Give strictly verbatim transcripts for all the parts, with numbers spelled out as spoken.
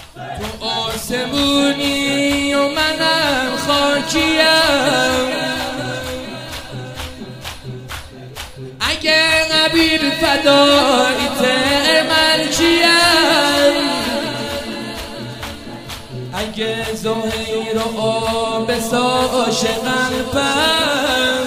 تو آسمونی و منم خاکیم، اگه عبیر فدایت من چیم، اگه زهیر و آب ساش قلبم،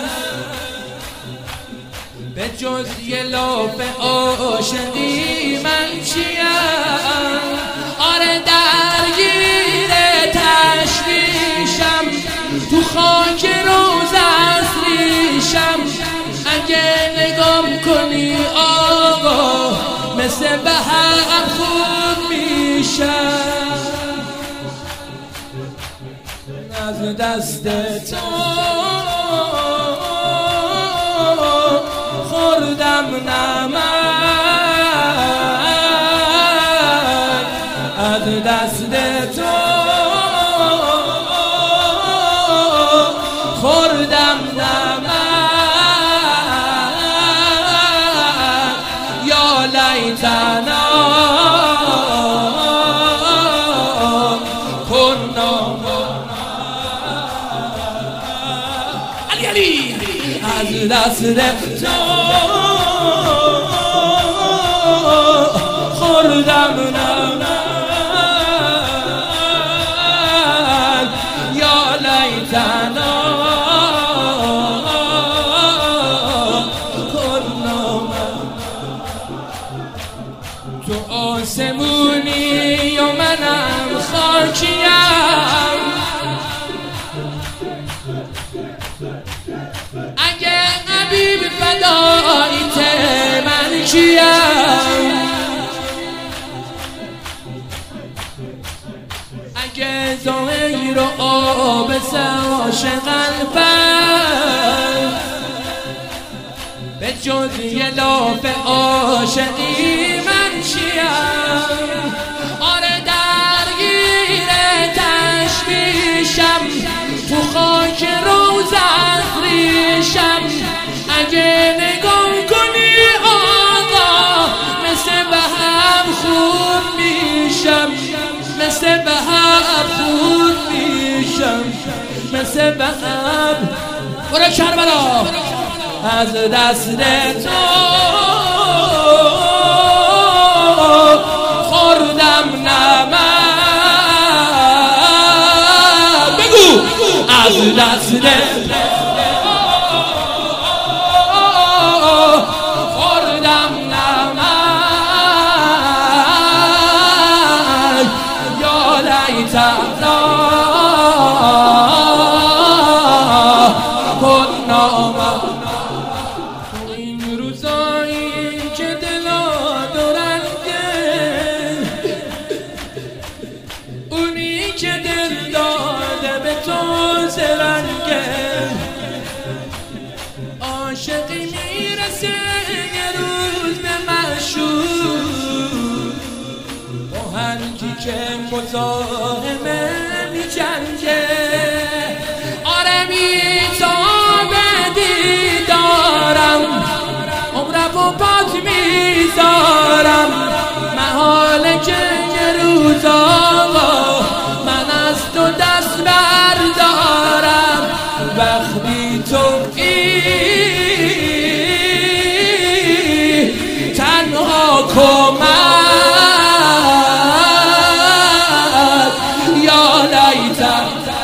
به جز یه لاف عاشقی من چیم. آره درگیر تشویشم، تو خاک روز ریشم، اگه نگام کنی آقا مثل بهم خوب میشم. از دست تو خوردم نمک، از دست تو خوردم نمک. یا لیتنا کنا علی علی، از دست تو خوردم نمک. یا لیتنا کنا. تو آسمونی و منم خاکیم، اگه حبیب فدایت من چیم، اگه زهیر و آب ساش قلبم، به جز یه لاف عاشقی من چیم. آره درگیر تشویشم، تو خاک روزت ریشم، اگه نگام کنی آقا مثل بهم خوب میشم، مثل بهم خوب میشم، مثل بهم. برو کربلا، از دست تو خوردم نمک. بگو از دست خوردم نمک. یا لیتنا کنا. این روزایی که دلا دورنگه، اونی که دل داده به تو زرنگه، عاشقی میرسه یه روز به معشوق، با هر کی که مزاحمه میجنگه. آره میتابه دیدارم، عمرم و پات میذارم، محاله که یه روز آقا من از تو دست بردارم. وقتی تو تنها کمک، یا لیتنا